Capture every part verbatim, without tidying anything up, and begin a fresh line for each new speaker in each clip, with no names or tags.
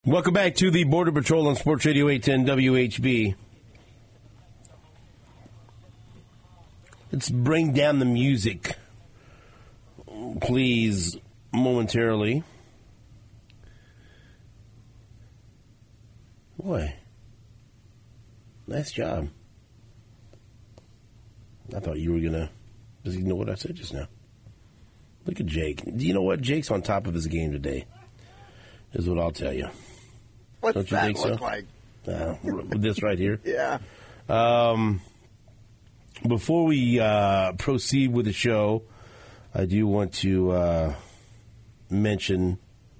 Welcome back to the Border Patrol on Sports Radio eight ten W H B. Let's bring down the music, please, momentarily. Boy, nice job. I thought you were going to just ignore what I said just now. Look at Jake. Do you know what? Jake's on top of his game today, is what I'll tell you.
What's
Don't you
that
think
look
so?
like?
Uh, this right here.
Yeah.
Um, before we uh, proceed with the show, I do want to uh, mention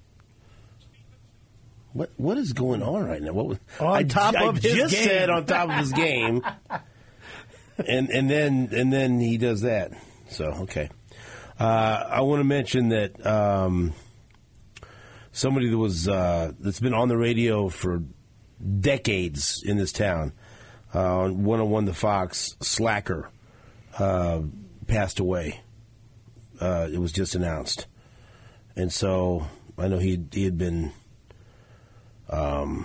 what what is going on right now. What was
on
I,
top
I
of his
just
game.
said on top of his game, and and then and then he does that. So okay, uh, I want to mention that. Um, Somebody that was uh, that's been on the radio for decades in this town, uh, on one oh one The Fox, Slacker, uh, passed away. Uh, it was just announced, and so I know he he had been. Um,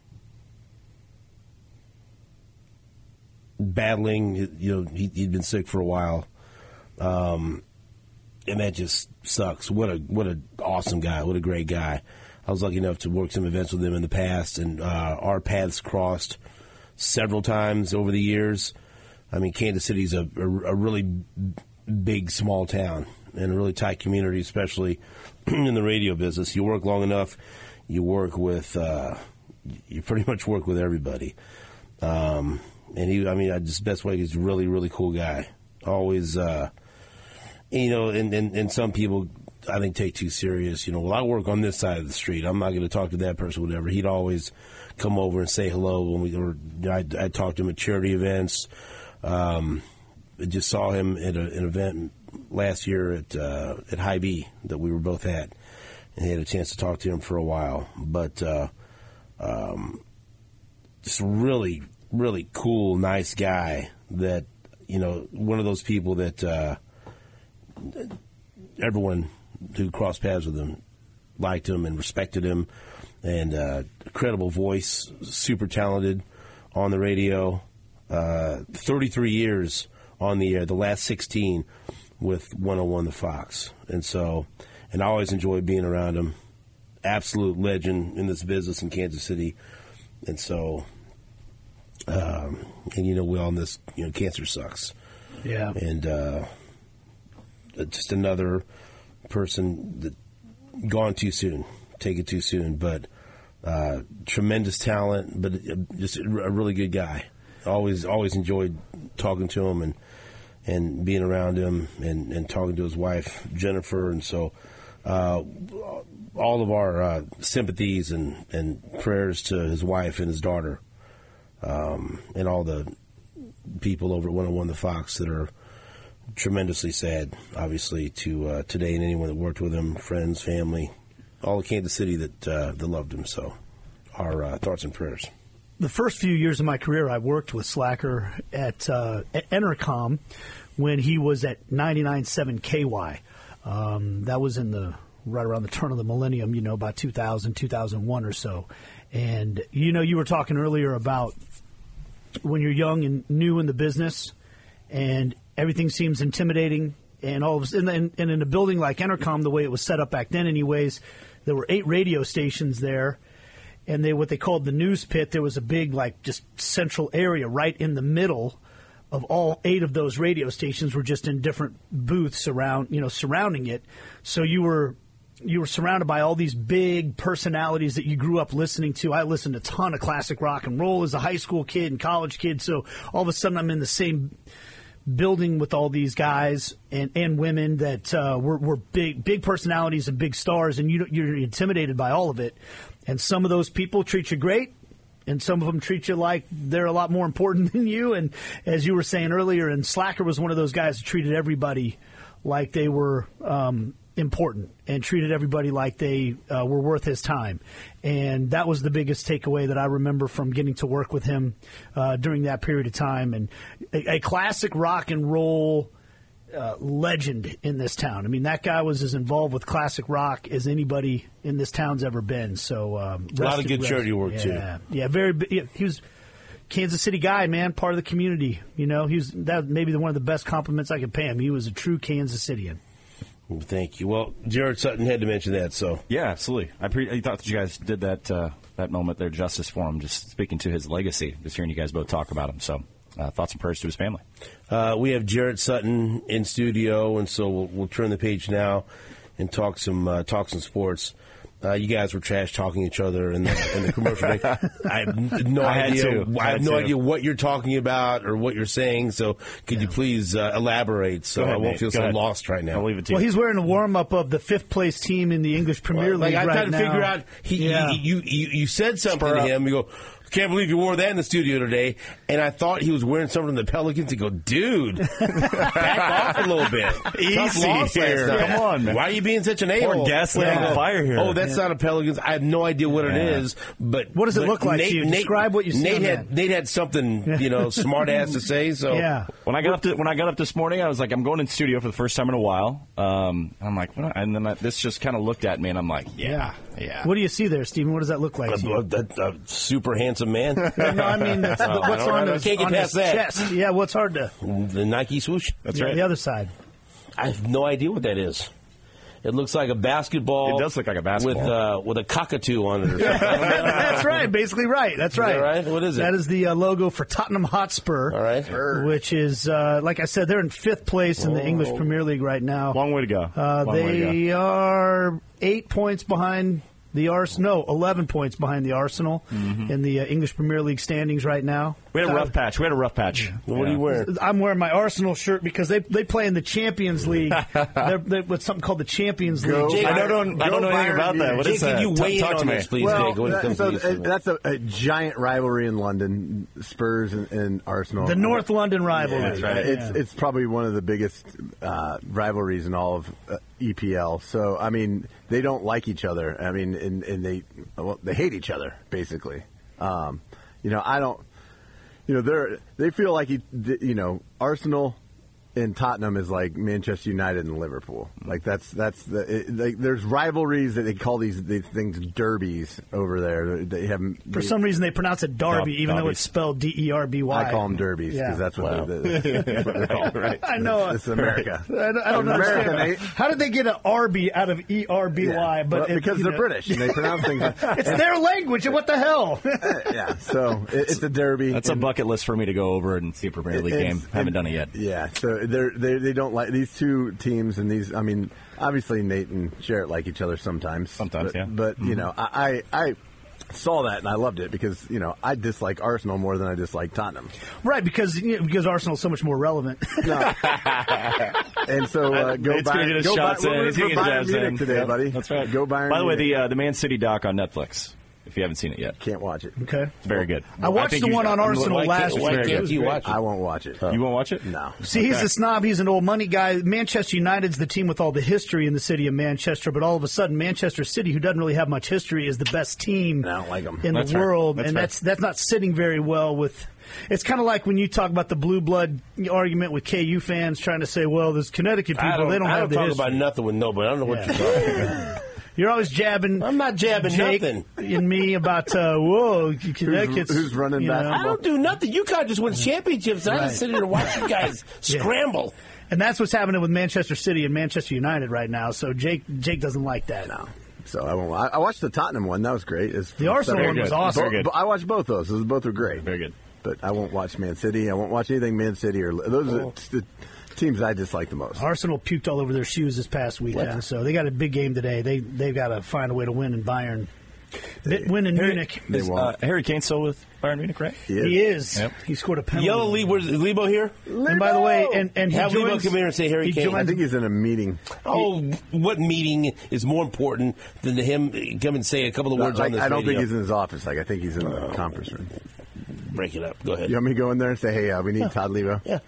battling, you know, he, he'd been sick for a while. Um, And that just sucks. What a what an awesome guy. What a great guy. I was lucky enough to work some events with him in the past, and uh, our paths crossed several times over the years. I mean, Kansas City's a, a, a really big, small town and a really tight community, especially in the radio business. You work long enough, you work with, uh, you pretty much work with everybody. Um, and he, I mean, I just best way he's a really, really cool guy. Always. Uh, You know, and, and, and some people, I think, take too serious. You know, well, I work on this side of the street. I'm not going to talk to that person, whatever. He'd always come over and say hello when we were. I I talked to him at charity events. Um, I just saw him at a, an event last year at uh, at Hy-Vee that we were both at, and had a chance to talk to him for a while. But uh, um, just really, really cool, nice guy. That, you know, one of those people that. Uh, Everyone who crossed paths with him liked him and respected him, and uh, credible voice, super talented on the radio. Uh, thirty-three years on the air, the last sixteen with one oh one The Fox, and so, and I always enjoyed being around him. Absolute legend in this business in Kansas City, and so, um, and you know, we all in this, you know, cancer sucks.
Yeah,
and. Uh, Just another person that gone too soon, taken too soon, but uh, tremendous talent, but just a really good guy. Always, always enjoyed talking to him and and being around him and, and talking to his wife Jennifer, and so uh, all of our uh, sympathies and, and prayers to his wife and his daughter, um, and all the people over at one oh one The Fox that are. Tremendously sad, obviously, to uh, today and anyone that worked with him, friends, family, all of Kansas City that uh, that loved him. So, our uh, thoughts and prayers.
The first few years of my career, I worked with Slacker at, uh, at Entercom when he was at ninety-nine point seven K Y. Um, that was in the right around the turn of the millennium, you know, about two thousand, two thousand one or so. And, you know, you were talking earlier about when you're young and new in the business and everything seems intimidating, and all of and, and, and in a building like Entercom, the way it was set up back then, anyways, there were eight radio stations there, and they what they called the news pit. There was a big, like, just central area right in the middle of all eight of those radio stations. Were just in different booths around, you know, surrounding it. So you were you were surrounded by all these big personalities that you grew up listening to. I listened to a ton of classic rock and roll as a high school kid and college kid. So all of a sudden, I'm in the same building with all these guys and, and women that uh, were, were big big personalities and big stars, and you, you're intimidated by all of it. And some of those people treat you great, and some of them treat you like they're a lot more important than you. And as you were saying earlier, and Slacker was one of those guys who treated everybody like they were um, important and treated everybody like they uh, were worth his time. And that was the biggest takeaway that I remember from getting to work with him uh, during that period of time. And a, a classic rock and roll uh, legend in this town. I mean, that guy was as involved with classic rock as anybody in this town's ever been. So um,
a lot of good charity work
yeah,
too.
Yeah, yeah, very. Yeah, he was Kansas City guy, man, part of the community. You know, he was that maybe the, one of the best compliments I could pay him. He was a true Kansas Citian.
Well, thank you. Well, Jared Sutton had to mention that. So
yeah, absolutely. I, pre- I thought that you guys did that uh, that moment there justice for him. Just speaking to his legacy, just hearing you guys both talk about him. So. Uh, thoughts and prayers to his family.
Uh, we have Jarrett Sutton in studio, and so we'll, we'll turn the page now and talk some uh, talk some sports. Uh, you guys were trash talking each other in the, in the commercial break. I have no
I
idea.
I,
I have no
to.
idea what you're talking about or what you're saying. So could yeah. you please uh, elaborate so ahead, I won't Nate. feel
Go
so
ahead.
lost right now?
I'll leave it to
well,
you.
he's wearing a warm up of the fifth place team in the English Premier
well,
League
like, I'm
right
trying to
now.
figure out. He,
yeah.
he, you, you you said something
Spur
to
up.
him. You go. Can't believe you wore that in the studio today. And I thought he was wearing something from the Pelicans. You go, dude, back off a little bit.
Easy here. Come on, man.
Why are you being such an a-hole?
Pouring gasoline
yeah.
on the fire here.
Oh, that's yeah. not a Pelicans. I have no idea what
yeah.
it is. But
what does it
but
look like
Nate,
to you?
Nate,
Describe what you see.
Nate had, Nate had something, you know, smart ass to say. So
yeah.
When I got up to, when I got up this morning, I was like, I'm going in the studio for the first time in a while. Um, and I'm like, what? And then I, this just kind of looked at me, and I'm like, yeah, yeah. yeah.
What do you see there, Stephen? What does that look like? to you?
A, a, a super handsome man.
No, I mean, that's,
uh,
what's on his,
can't get
on
past
his
that.
chest? Yeah, what's hard to?
The Nike swoosh.
That's
yeah,
right.
The other side.
I have no idea what that is. It looks like a basketball.
It does look like a basketball.
with uh, with a cockatoo on it. Or something.
That's right. Basically, right. That's right.
Is that right? What is it?
That is the uh, logo for Tottenham Hotspur.
All right.
Which is, uh, like I said, they're in fifth place in the English Premier League right now.
Long way to go.
Uh,
Long
they
way to go.
are eight points behind the Arsenal. No, eleven points behind the Arsenal mm-hmm. in the uh, English Premier League standings right now.
We had a rough patch. We had a rough patch.
Yeah. What are you wearing?
I'm wearing my Arsenal shirt because they they play in the Champions League. they're, they're with something called the Champions League.
Go, Jake, I don't know, I don't know anything about that. What
Jake,
is that?
Can you weigh
talk,
in
talk
on
to
this,
me.
please,
well,
Jake? When it comes
so,
to
uh, that's a, a giant rivalry in London, Spurs and, and Arsenal.
The North London rivalry.
Yeah,
That's right.
It's
Yeah.
it's probably one of the biggest uh, rivalries in all of uh, E P L. So I mean, they don't like each other. I mean, and, and they well, they hate each other basically. Um, you know, I don't. You know, they're they feel like you know Arsenal and Tottenham is like Manchester United and Liverpool. Like that's that's the it, like, there's rivalries that they call these, these things derbies over there. They have
For
they,
some reason, they pronounce it Derby,
Derb-
even though
derbies.
it's spelled D E R B Y.
I call them derbies because
Yeah.
that's what,
Wow.
they're, that's what they're called.
Right.
I know.
It's, it's America.
I don't, I don't
America,
understand.
Nate.
How did they get an Arby out of E R B Y?
Yeah.
But
Well,
it-
because
you
they're
know,
British and they pronounce things.
It's their language. What the hell?
Yeah, so it, it's a derby.
That's a
and-
bucket list for me to go over and see a Premier League
It's-
game. Haven't done it yet.
Yeah, so they're, they they don't like these two teams and these. I mean, obviously Nate and Jarrett like each other sometimes.
Sometimes,
but,
yeah.
But you know, I, I I saw that and I loved it because you know I dislike Arsenal more than I dislike Tottenham.
Right, because you know, because Arsenal's so much more relevant.
No. And so uh, go
Nate's gonna
Bayern.
get his
Go
shots
Bayern.
in.
We're
He's
rooting
gonna
for
get
Bayern
his jabs
Munich
in.
today,
Yep,
buddy.
That's right.
Go Bayern.
By the way,
Munich.
the uh, the Man City doc on Netflix. If you haven't seen it yet,
Can't watch it.
Okay.
it's very good.
I watched
think
the
you
one
should-
on Arsenal
Why
last
can't, why
week.
can't you watch it?
I won't watch it.
You won't watch it?
No.
See, he's a snob. He's an old money guy. Manchester United's the team with all the history in the city of Manchester, but all of a sudden, Manchester City, who doesn't really have much history, is the best team
I don't like 'em.
in
That's
the
fair.
world,
That's
and
fair.
that's that's not sitting very well with. It's kind of like when you talk about the blue blood argument with K U fans trying to say, well, there's Connecticut people,
I don't,
they don't
I
have
don't
the
talk
history.
about nothing with nobody. I don't know what
Yeah.
you're talking about.
You're always jabbing.
I'm not jabbing
Jake
nothing.
and me about uh, whoa, Connecticut's
who's running
you
back?
know.
I don't do nothing. You guys just win championships. I
Right.
just sit here and watch you guys
Yeah.
scramble.
And that's what's happening with Manchester City and Manchester United right now. So Jake Jake doesn't like that.
No. So I won't. I, I watched the Tottenham one. That was great. It's
The Arsenal
Very
one was
good.
awesome.
Very good.
Bo- I watched both those. Those both were great.
Very good.
But I won't watch Man City. I won't watch anything Man City or those are the teams I dislike the most.
Arsenal puked all over their shoes this past weekend,
What?
so they got a big game today. They they've got to find a way to win in Bayern. They, win in Munich.
They
Is,
won't.
uh, Harry Kane still with Bayern Munich, right?
Yeah.
He is.
Yep.
He scored a penalty.
Yellow Lee, where's is Lebo here?
And by the way, and and he
Have Lebo
joins,
come here and say Harry
he
Kane.
I
joins-
think he's in a meeting.
Oh, what meeting is more important than to him come and say a couple of words
Like,
on this
I don't
radio?
think he's in his office. Like I think he's in the conference room.
Break it up. Go ahead.
You want me to go in there and say, "Hey, uh, we need Todd Levo"?
Yeah.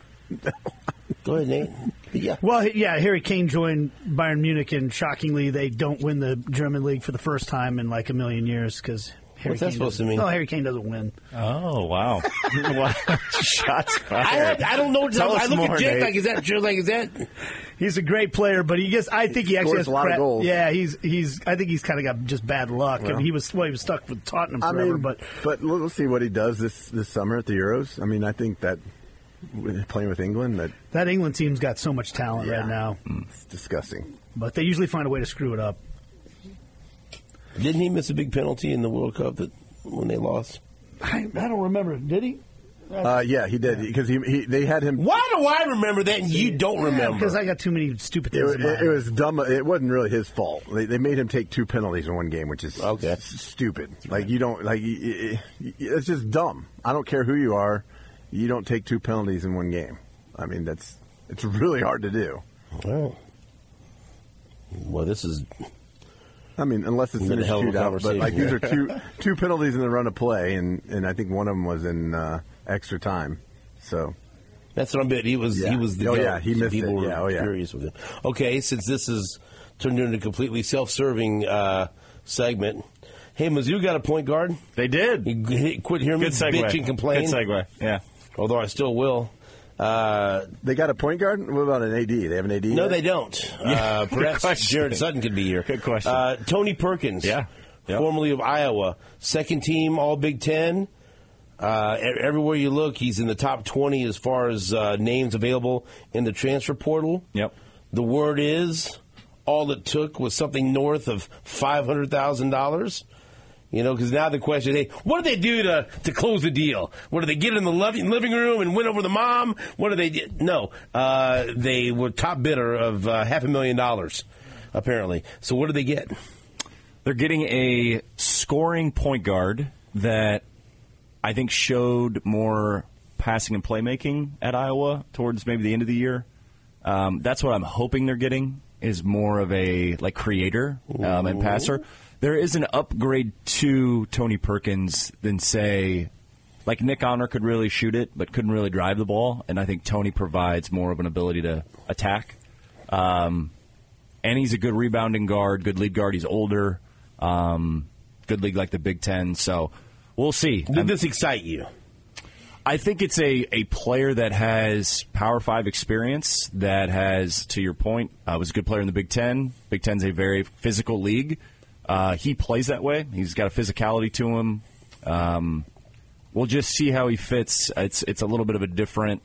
Go ahead, Nate. Yeah.
Well, he- yeah, Harry Kane joined Bayern Munich, and shockingly, they don't win the German league for the first time in like a million years because Harry
What's that
Kane
supposed to
doesn't-
mean?
No, Harry Kane doesn't win.
Oh, wow. Wow. Shots fired.
I, had, I don't know. What to,
Tell
I
us
look
more,
at Jake
Nate.
like, is that true? Like, is that?
He's a great player, but he gets. I think he actually
Scores
has
a lot of
crap-
goals.
Yeah, he's he's. I think he's kind of got just bad luck. I
Well.
mean, he was well, he was stuck with Tottenham
I
forever,
mean,
but
but we'll see what he does this this summer at the Euros. I mean, I think that playing with England, that
that England team's got so much talent
Yeah.
right now.
it's disgusting.
But they usually find a way to screw it up.
Didn't he miss a big penalty in the World Cup that when they lost?
I, I don't remember. Did he?
Uh, yeah, he did because he, he they had him.
Why do I remember that and you don't remember?
Because I got too many stupid
It,
things
was-
in my
it, it was dumb. It wasn't really his fault. They, they made him take two penalties in one game, which is
Okay.
s- stupid. Like you don't like. y- y- It's just dumb. I don't care who you are. You don't take two penalties in one game. I mean, that's it's really hard to do.
Well, well, this is
I mean, unless it's
Been
in
a
a
hell of a
shootout. But like these are
conversation,
two two penalties in the run of play, and, and I think one of them was in uh, extra time. So
that's what I'm betting. He was
Yeah.
he was the
Oh,
goat.
yeah, he missed
People
it.
were
Yeah, oh, yeah.
furious with him. Okay, since this is turned into a completely self-serving uh, segment, hey, Mizzou got a point guard.
They did.
You g- quit hearing me
Good segue.
bitch and complain.
Good segue. Yeah.
Although I still will. Uh,
they got a point guard. What about an A D? They have an A D.
no,
yet?
they don't.
Yeah,
Uh,
good
perhaps
question.
Jared Sutton could be here.
Good question.
Uh, Tony Perkins.
Yeah. Yep.
Formerly of Iowa. Second team All Big Ten. Uh, e- everywhere you look, he's in the top twenty as far as uh, names available in the transfer portal.
Yep.
The word is all it took was something north of five hundred thousand dollars. You know, because now the question is, hey, what do they do to, to close the deal? What do they get in the living living room and win over the mom? What do they do? No, uh, they were top bidder of uh, half a million dollars, apparently. So what do they get?
They're getting a scoring point guard that I think showed more passing and playmaking at Iowa towards maybe the end of the year. Um, that's what I'm hoping they're getting is more of a like creator um, and passer. There is an upgrade to Tony Perkins than say like Nick Honor could really shoot it but couldn't really drive the ball, and I think Tony provides more of an ability to attack. Um, and he's a good rebounding guard, good lead guard. He's older. Um, good league like the Big Ten, so we'll see.
Did this excite you?
I think it's a, a player that has Power Five experience, that has, to your point, uh, was a good player in the Big Ten. Big Ten's a very physical league. Uh, he plays that way. He's got a physicality to him. Um, we'll just see how he fits. It's it's a little bit of a different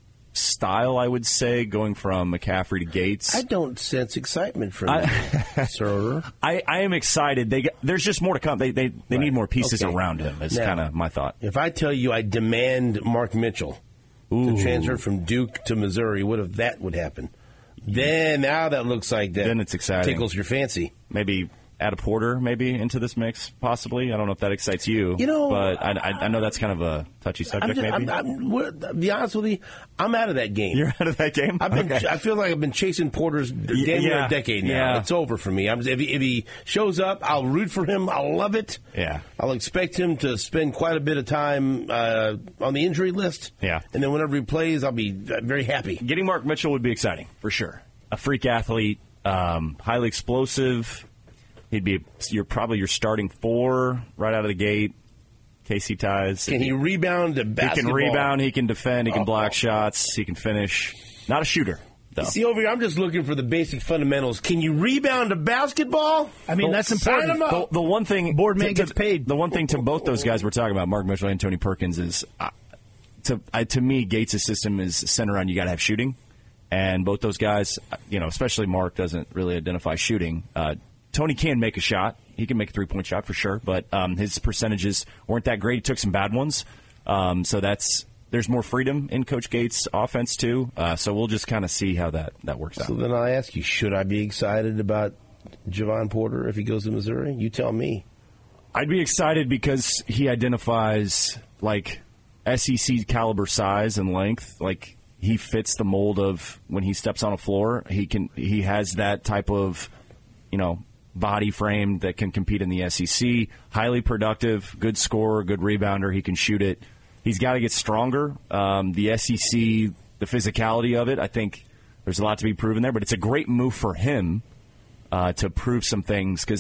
style, I would say, going from McCaffrey to Gates.
I don't sense excitement from
I-
you, sir.
I, I am excited. They got, there's just more to come. They they, they
Right.
need more pieces
Okay.
around him. Is
Now,
kind of my thought.
If I tell you I demand Mark Mitchell
Ooh.
to transfer from Duke to Missouri, what if that would happen? Then now that looks like that
Then it's exciting.
tickles your fancy.
Maybe add a Porter maybe into this mix, possibly. I don't know if that excites you.
You know,
but I, I, I know that's kind of a touchy
I'm
subject.
just,
maybe
I'm, I'm, we're- to be honest with you, I'm out of that game.
you're out of that game.
I've been.
Okay.
I feel like I've been chasing Porter's damn near
yeah,
a decade now.
yeah.
It's over for me. I'm, if, he, if he shows up, I'll root for him. I'll love it.
Yeah.
I'll expect him to spend quite a bit of time uh, on the injury list.
Yeah.
And then whenever he plays, I'll be uh, very happy.
Getting Mark Mitchell would be exciting for sure. A freak athlete, um, highly explosive. He'd be you're probably your starting four right out of the gate. K C ties.
Can he rebound to
He
basketball?
can rebound. He can defend. He can
Oh.
block shots. He can finish. Not a shooter though.
See over here, I'm just looking for the basic fundamentals. Can you rebound to basketball?
I mean,
Well,
that's
sign
important.
him up.
The, the one thing
Board man
to-
gets
to-
paid.
The one thing to both those guys we're talking about, Mark Mitchell and Tony Perkins, is uh, to uh, to me Gates' system is centered around you got to have shooting, and both those guys, uh, you know, especially Mark doesn't really identify shooting. Uh, Tony can make a shot; he can make a three point shot for sure, but um, his percentages weren't that great. He took some bad ones, um, so that's. There's more freedom in Coach Gates' offense too, uh, so we'll just kind of see how that, that works out.
So then I ask you, should I be excited about Javon Porter if he goes to Missouri? You tell me.
I'd be excited because he identifies like S E C caliber size and length. Like he fits the mold of when he steps on a floor. He can. He has that type of, you know, body frame that can compete in the S E C. Highly productive, good scorer, good rebounder. He can shoot it. He's got to get stronger. Um, the S E C, the physicality of it. I think there's a lot to be proven there. But it's a great move for him uh, to prove some things because I.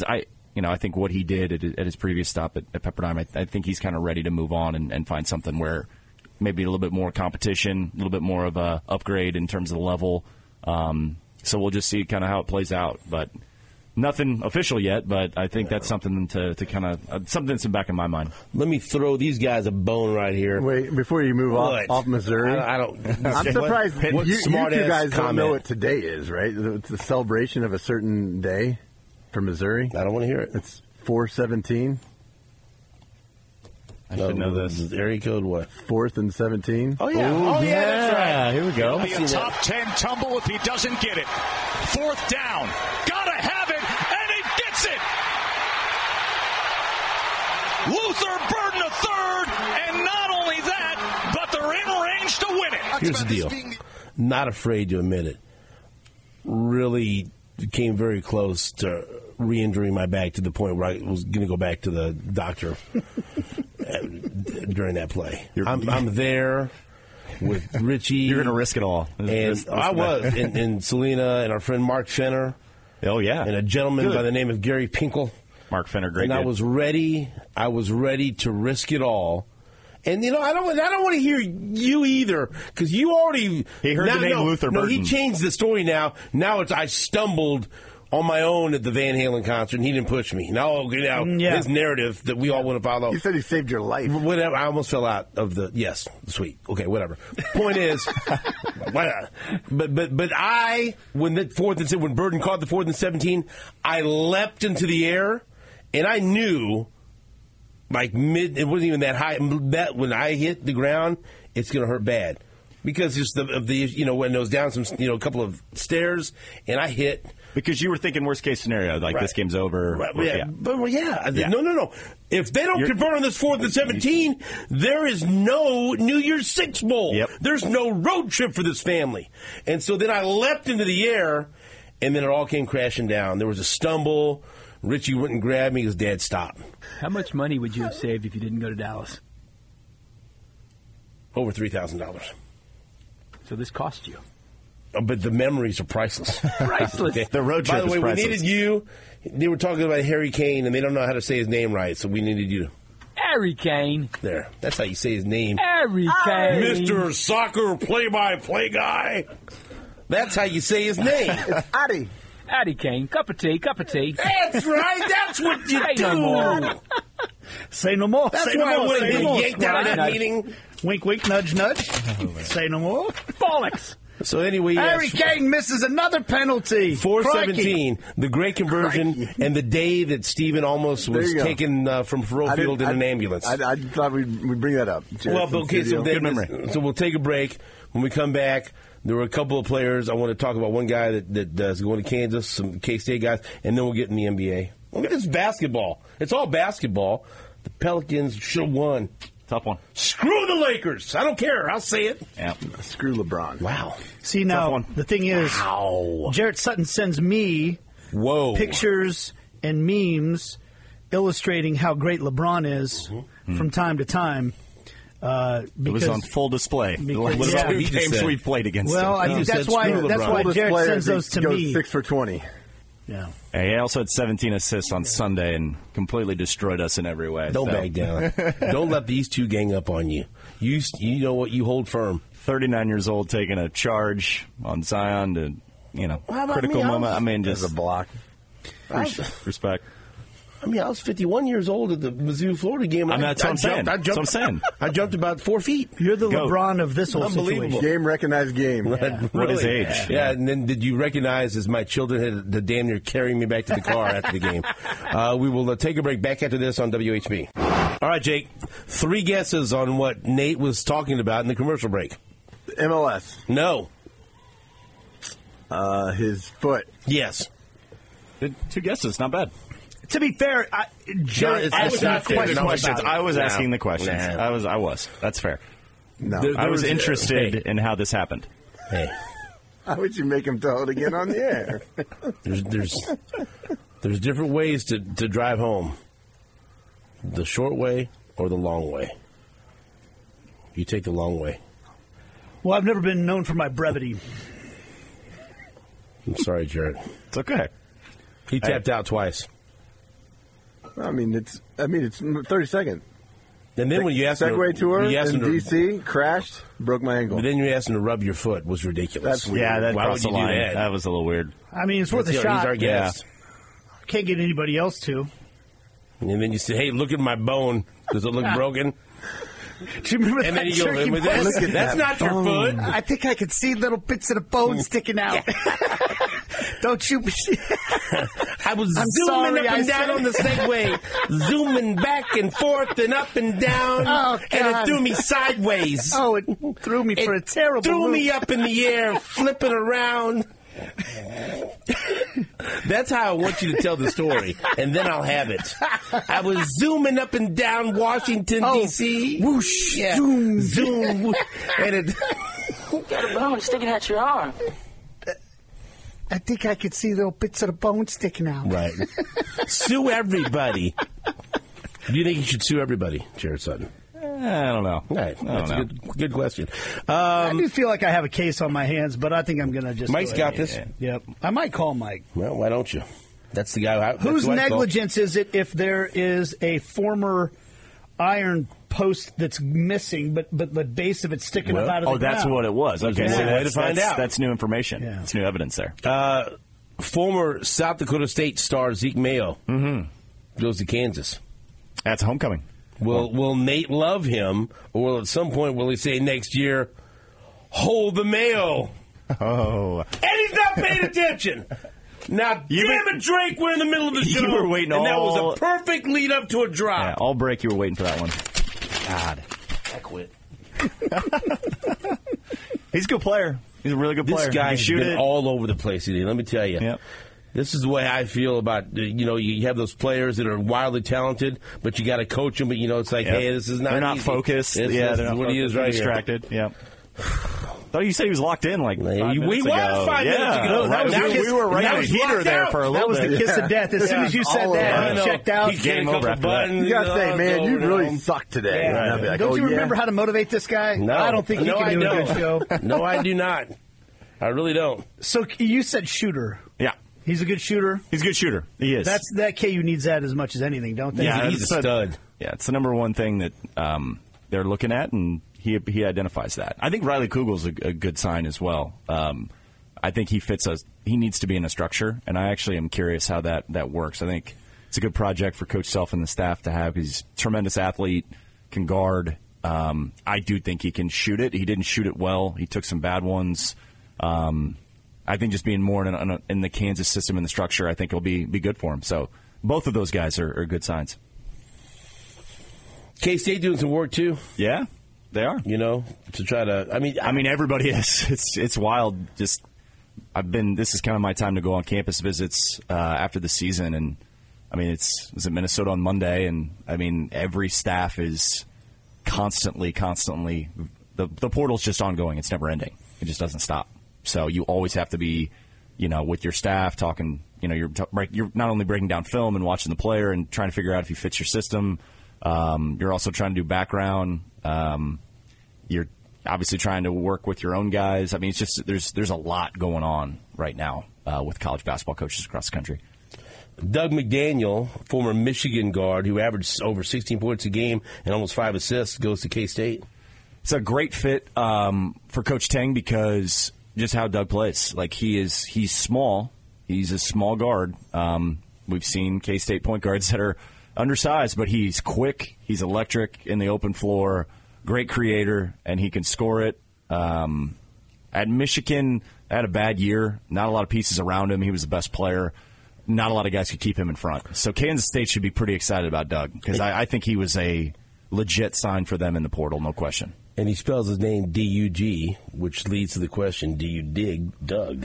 you know, I think what he did at, at his previous stop at, at Pepperdine, I, I think he's kind of ready to move on and, and find something where maybe a little bit more competition, a little bit more of a upgrade in terms of the level. Um, so we'll just see kind of how it plays out. But nothing official yet, but I think that's something to, to kind of uh, something that's in the back of my mind.
Let me throw these guys a bone right here.
Wait, before you move off, off Missouri,
I, I don't.
I'm surprised
what,
you,
what
you
smart
two guys
comment.
don't know what today is, right? It's a celebration of a certain day for Missouri.
I don't want to hear it.
It's four seventeen.
I should know this.
Area code what?
Fourth and seventeen.
Oh yeah.
Ooh,
oh yeah.
yeah.
That's right.
Here we go.
It'll be a top ten tumble if he doesn't get it. Fourth down. Gotta have it, and he gets it. Luther Burden a third, and not only that, but they're in range to win it.
Here's the deal. Not afraid to admit it. Really came very close to re-injuring my back to the point where I was going to go back to the doctor during that play. I'm, I'm there with Richie.
You're going to risk it all.
And
Risk- risk
I
it.
was. And, and Selena and our friend Mark Fenner.
Oh, yeah.
And a gentleman
Good.
by the name of Gary Pinkel.
Mark Fenner, great
And I
dude.
was ready. I was ready to risk it all. And you know, I don't. I don't want to hear you either, because you already.
He heard
now,
the name
no,
Luther
No, he
Burden.
changed the story now. Now it's I stumbled on my own at the Van Halen concert, and he didn't push me. Now, okay, now
Yeah.
his narrative that we all want to follow.
You said he saved your life.
Whatever. I almost fell out of the. Yes, sweet. Okay, whatever. Point is, whatever. but but but I when the fourth and se- when Burden caught the fourth and seventeen, I leapt into the air, and I knew. Like mid, it wasn't even that high. That when I hit the ground, it's going to hurt bad because just the, of the you know when it was down some you know a couple of stairs and I hit
Because you were thinking worst case scenario, like
Right.
this game's over.
Right,
Or-
yeah,
yeah.
but well, yeah.
Yeah.
no, no, no. If they don't
You're-
convert on this fourth and seventeen, there is no New Year's Six bowl.
Yep.
There's no road trip for this family. And so then I leapt into the air, and then it all came crashing down. There was a stumble. Richie went and grabbed me. His dad stopped.
How much money would you have saved if you didn't go to Dallas?
Over three thousand dollars.
So this cost you.
Oh, but the memories are priceless.
Priceless.
The road
By
trip
the
is
way, we
priceless.
needed you. They were talking about Harry Kane, and they don't know how to say his name right, so we needed you.
Harry Kane.
There. That's how you say his name.
Harry Kane.
Mister Soccer play-by-play guy. That's how you say his name.
Addy.
Harry Kane. Cup of tea, cup of tea.
That's right. That's what you
Say
do.
no more.
Say no more.
That's
Say
why
no
I
more.
wanted
Say
to
no more.
yank out of that
Nudge.
meeting.
Wink, wink, nudge, nudge. Say no more.
Bollocks.
So anyway,
Harry
yes,
Kane misses another penalty.
four
Crikey.
seventeen, the great conversion, and the day that Stephen almost
There
was
you go.
taken uh, from Faroe
I
Field in
didn't-
an
I-
ambulance.
I, I thought we'd, we'd bring that up. Jared,
Well, but
from
okay, so,
studio.
then,
Good memory.
so we'll take a break. When we come back, there were a couple of players. I want to talk about one guy that, that uh, is going to Kansas, some K-State guys, and then we'll get in the N B A. Look at this basketball. It's all basketball. The Pelicans should have won.
Tough one.
Screw the Lakers. I don't care. I'll say it.
Yeah.
Screw LeBron.
Wow.
See,
Tough
now,
one.
the thing is,
Ow.
Jarrett Sutton sends me
Whoa.
pictures and memes illustrating how great LeBron is from time to time. Uh,
It
because,
was on full display. The
because-
last
yeah.
two
He just
games
said-
we've played against
well,
him.
I
No,
think
he
that's
said
why
screw
that's
LeBron.
why
Oldest
Jarrett
player
sends
to
those to
go
me.
Six for twenty.
Yeah.
Hey, he also had seventeen assists on Sunday and completely destroyed us in every way.
Don't
So,
back down. Don't let these two gang up on you. You you know what? You hold firm.
thirty-nine years old, taking a charge on Zion to, you know,
How about
critical
me? I was-
moment. I mean,
As
just
a block.
I was,
respect.
I mean, I was fifty-one years old at the Mizzou Florida game.
I mean, that's what I'm saying.
jumped, I
That's what I'm
jumped,
saying.
I jumped about four feet.
You're the
Go.
LeBron of this whole
Unbelievable.
situation.
Game recognized game.
What his
Really?
age.
Yeah, and then did you recognize as my children had to damn near carry me back to the car after the game? Uh, we will uh, take a break back after this on W H B. All right, Jake, three guesses on what Nate was talking about in the commercial break.
M L S.
No.
Uh, his foot.
Yes.
Good. Two guesses, not bad.
To be fair, I, Jarrett
it's-
I
it's
was
not
asking
fair.
the
No,
questions.
it's not.
I was
No.
asking the questions.
Nah.
I was. I was. That's fair.
No.
There-
I was
was, uh,
interested
hey.
in how this happened.
Hey,
How would you make him tell it again on the air?
there's there's there's different ways to, to drive home. The short way or the long way. You take the long way.
well, I've never been known for my brevity.
I'm sorry, Jared.
It's okay.
He tapped out twice.
I mean, it's I mean, it's thirty seconds.
And then when you asked
Segway
him,
tour
when you asked
in
him to,
D C, crashed, broke my ankle.
but then you asked him to rub your foot was ridiculous.
That's weird.
Yeah, that
Why
crossed
would
the
you do
line.
that?
That was a little weird.
I mean, it's worth a
He's
shot.
our guest.
Can't get anybody else to.
And then you say, "Hey, look at my bone. Does it look broken?"
Do you remember
And
that
then you go,
jerky
"That's,
press?
Look at
that's
that
not your
bone."
foot."
I think I could see little bits of the bone sticking out. Don't you?
I was
I'm
zooming
sorry,
up
I
and down
said-
on the Segway, zooming back and forth and up and down,
Oh,
and it
God.
threw me sideways.
Oh, it threw me for a
It
terrible
threw
loop.
me up in the air, flipping around. That's how I want you to tell the story, and then I'll have it. I was zooming up and down Washington,
Oh,
D C
whoosh,
Yeah.
zoom,
zoom, whoosh. and it.
Got a bone sticking out your arm.
I think I could see little bits of the bone sticking out.
Right. Sue everybody. Do you think you should sue everybody, Jared Sutton?
I don't know.
All right.
I don't
That's a
know.
good, good question.
I
Um,
do feel like I have a case on my hands, but I think I'm going to just.
Mike's
go
got
ahead.
this.
Yep. I might call Mike.
Well, why don't you? That's the guy. I, that's
Whose
who I call.
negligence is it if there is a former iron post that's missing, but but the base of it sticking
Well,
up out of the
Oh, that's
ground?
what it was. Okay,
There's
so
one way to
that's,
find
that's,
out.
that's new information.
Yeah.
It's new evidence there.
Uh, former South Dakota State star Zeke Mayo goes to Kansas.
That's homecoming.
Will Will Nate love him, or will at some point will he say next year, "Hold the Mayo"?
Oh,
And he's not paying attention. Now,
You
damn
were-
it, Drake, we're in the middle of the
You
show.
were waiting
and that
all-
was a perfect lead up to a drop.
yeah. All break, you were waiting for that one. God,
I quit.
he's a good player. He's a really good
This
player.
guy
He
has
shoot
been
it.
all over the place today. Let me tell you.
Yep.
This is the way I feel about, uh, you know, you have those players that are wildly talented, but you got to coach them. But, you know, it's like,
Yep.
hey, this is not
They're not
easy.
focused.
This,
yeah,
this
they're
is
not
what he is
focused.
right
distracted. Yep. Thought you said he was locked in like
here.
five
we
minutes
we
ago.
was five
yeah.
minutes ago.
That was,
Now
we,
he's-
we were right
now
on a
he's
heater
locked
there
out.
for a
That
little
was the
bit.
kiss of death. As soon
Yeah.
as you said
All
that,
over.
I
I know.
checked out.
He
Game
hit a
over
couple
after that.
buttons,
You gotta say,
uh,
man, you
over
really
home.
suck today.
Yeah.
And I'll be like,
Don't
oh,
you
yeah?
remember how to motivate this guy?
No.
I don't think
no,
he
I
can do
don't.
a good show.
No, I do not. I really don't.
So you said shooter.
Yeah.
He's a good shooter.
He's a good shooter. He is.
That's that K U needs that as much as anything, don't they?
Yeah,
He's a
that's
stud.
Yeah, it's the number one thing that um, they're looking at, and he he identifies that. I think Riley Kugel's a, a good sign as well. Um, I think he fits us. He needs to be in a structure, and I actually am curious how that, that works. I think it's a good project for Coach Self and the staff to have. He's a tremendous athlete, can guard. Um, I do think he can shoot it. He didn't shoot it well. He took some bad ones. Um, I think just being more in, in, in the Kansas system and the structure, I think will be be good for him. So both of those guys are, are good signs.
K-State doing some work, too,
Yeah, they are.
you know, to try to, I mean,
I mean, everybody is. It's it's wild. Just I've been. This is kind of my time to go on campus visits uh, after the season, and I mean, it's was in Minnesota on Monday, and I mean, every staff is constantly, constantly. The the portal's just ongoing. It's never ending. It just doesn't stop. So you always have to be, you know, with your staff talking. You know, you're t- you're not only breaking down film and watching the player and trying to figure out if he fits your system. Um, you're also trying to do background. Um, you're obviously trying to work with your own guys. I mean, it's just there's there's a lot going on right now uh, with college basketball coaches across the country.
Doug McDaniel, former Michigan guard who averaged over sixteen points a game and almost five assists, goes to K-State.
It's a great fit um, for Coach Tang because just how Doug plays. Like he is, he's small. He's a small guard. Um, we've seen K-State point guards that are undersized, but he's quick. He's electric in the open floor. Great creator, and he can score it. Um, at Michigan, had a bad year. Not a lot of pieces around him. He was the best player. Not a lot of guys could keep him in front. So Kansas State should be pretty excited about Doug because I, I think he was a legit sign for them in the portal, no question.
And he spells his name D U G, which leads to the question, do you dig Doug?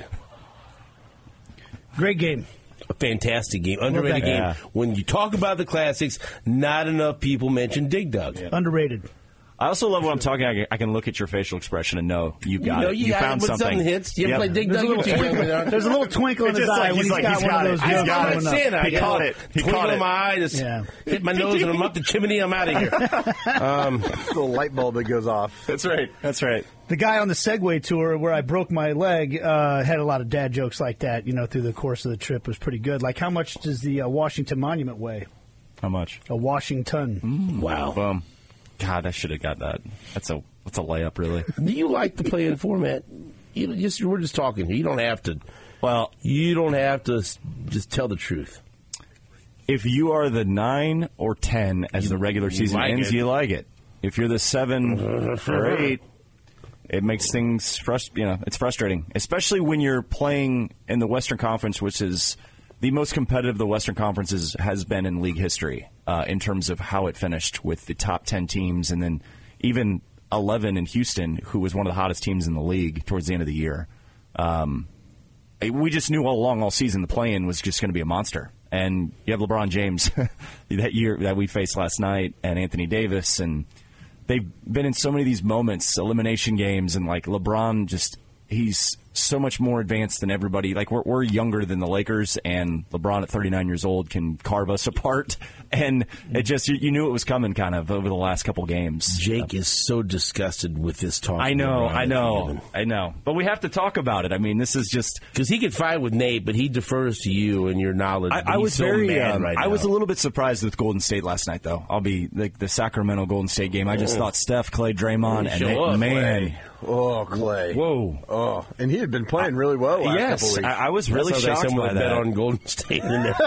Great game.
A fantastic game, underrated
that.
game.
Yeah.
When you talk about the classics, not enough people mention Dig Doug.
Underrated.
I also love when I'm talking. I can, I can look at your facial expression and know you got
know
it.
you
You
got
found
it when
something.
something hits. You ever
Yep.
play Dig
There's a
Dug?
little
You
twinkle.
can't-
There's a little twinkle in
It's
his
just
eye
like-
when
he's
he's
like,
got
he's
one
got
of
it.
those
He's
jokes
got
coming
it.
up.
Saying I
He
get a
caught
little
it. He
twinkle
caught
in
it.
my eye, just
Yeah.
hit my nose, and I'm up the chimney. I'm out of here. Um,
Little light bulb that goes off.
That's right. That's right.
The guy on the Segway tour where I broke my leg uh, had a lot of dad jokes like that, you know, through the course of the trip. It was pretty good. Like, how much does the uh, Washington Monument weigh?
How much?
A Washington.
Mm, wow. Boom. God, I should have got that. That's a that's a layup, really.
Do you like the play-in format? You know, just we're just talking here. You don't have to.
Well,
you don't have to just tell the truth.
If you are the nine or ten as
you,
the regular season
like
ends,
it.
you like it. If you're the seven or eight, it makes things frust- You know, it's frustrating, especially when you're playing in the Western Conference, which is the most competitive the Western Conference is, has been in league history uh, in terms of how it finished with the top ten teams, and then even eleven in Houston, who was one of the hottest teams in the league towards the end of the year. Um, we just knew all along, all season, the play-in was just going to be a monster. And you have LeBron James that year that we faced last night, and Anthony Davis, and they've been in so many of these moments, elimination games, and like LeBron just, he's so much more advanced than everybody. Like we're, we're younger than the Lakers, and LeBron at thirty-nine years old can carve us apart. And it just, you, you knew it was coming kind of over the last couple games.
Jake is so disgusted with this talk.
I know, I know, I know. But we have to talk about it. I mean, this is just
because he could fight with Nate, but he defers to you and your knowledge.
I, I was
so
very,
mad
um,
right
I
now.
was a little bit surprised with Golden State last night, though. I'll be like the Sacramento Golden State game. I just
Oh.
thought Steph, Clay, Draymond, and
Show
Nate,
up,
man.
Clay. Oh, Clay.
Whoa.
Oh, and he had been playing really well last couple
Yes,
weeks.
I, I was really
That's how they
shocked
somewhat
by
bet
that.
on Golden State in there.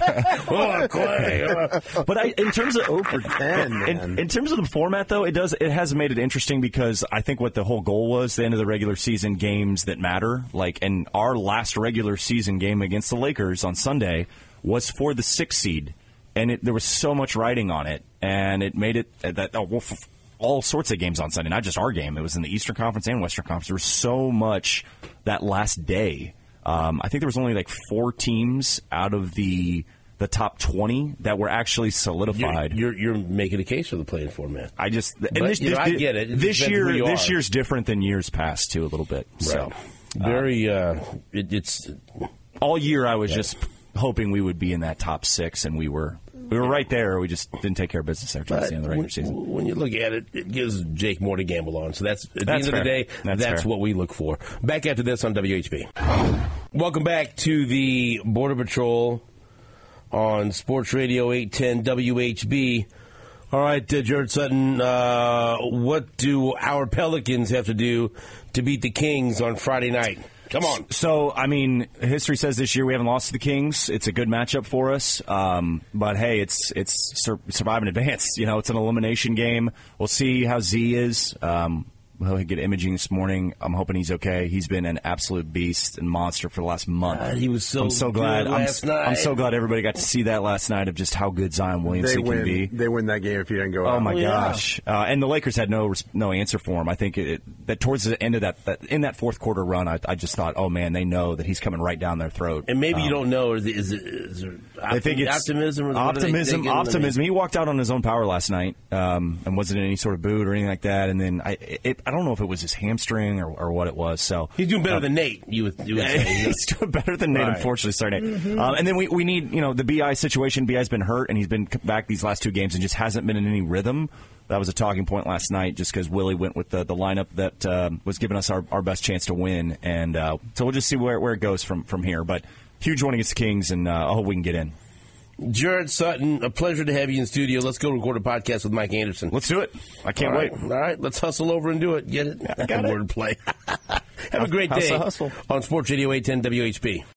oh, Clay. uh.
But I, in terms of
oh for ten,
in,
man.
in terms of the format, though, it does it has made it interesting because I think what the whole goal was, the end of the regular season, games that matter. Like, and our last regular season game against the Lakers on Sunday was for the sixth seed, and it, there was so much writing on it, and it made it that. Oh, well, f- all sorts of games on Sunday, not just our game. It was in the Eastern Conference and Western Conference. There was so much that last day. Um, I think there was only like four teams out of the the top twenty that were actually solidified.
You're, you're, you're making a case for the play-in format.
I just and
But,
this,
you know,
this,
I get it. It
this
depends
year,
who you
this
are.
year's different than years past too, a little bit. So
Right. Very, uh, it, it's
all year, I was just hoping we would be in that top six, and we were. We were right there. We just didn't take care of business there towards
But
the end of the regular
when,
season.
when you look at it, it gives Jake more to gamble on. So that's at
That's
the end
fair.
of the day,
That's
that's,
fair.
what we look for. Back after this on W H B. Welcome back to the Border Patrol on Sports Radio eight ten W H B. All right, uh, Jared Sutton, uh, what do our Pelicans have to do to beat the Kings on Friday night? Come on.
So, I mean, history says this year we haven't lost to the Kings. It's a good matchup for us. Um, but, hey, it's it's sur- survive and advance. You know, it's an elimination game. We'll see how Z is. Um, we'll get imaging this morning. I'm hoping he's okay. He's been an absolute beast and monster for the last month.
God, he was so
I'm so glad.
good
I'm,
last night.
I'm so glad everybody got to see that last night of just how good Zion
they
Williamson
win.
can be.
They win that game if he didn't go out.
Oh my
Oh, yeah.
gosh! Uh, and the Lakers had no res- no answer for him. I think it, that towards the end of that, that in that fourth quarter run, I, I just thought, oh man, they know that he's coming right down their throat.
And maybe
Um,
you don't know, is, it, is, it, is there
I think it's
optimism? Or what are they
optimism.
thinking? I mean,
Optimism. He walked out on his own power last night, um, and wasn't in any sort of boot or anything like that. And then I, it, I don't know if it was his hamstring or, or what it was. So
He's doing better
uh,
than Nate, you would, you would say.
he's doing better than Nate,
Right.
unfortunately, starting. Um, and then we, we need, you know, the B I situation. B I's been hurt, and he's been back these last two games and just hasn't been in any rhythm. That was a talking point last night just because Willie went with the, the lineup that uh, was giving us our, our best chance to win. And uh, so we'll just see where, where it goes from, from here. But huge one against the Kings, and uh, I hope we can get in.
Jared Sutton, a pleasure to have you in studio. Let's go record a podcast with Mike Anderson.
Let's do it. I can't
All right.
wait.
All right, let's hustle over and do it. Get it?
I got it.
Wordplay. Have a great
Hustle,
day
hustle.
on Sports Radio eight ten W H B.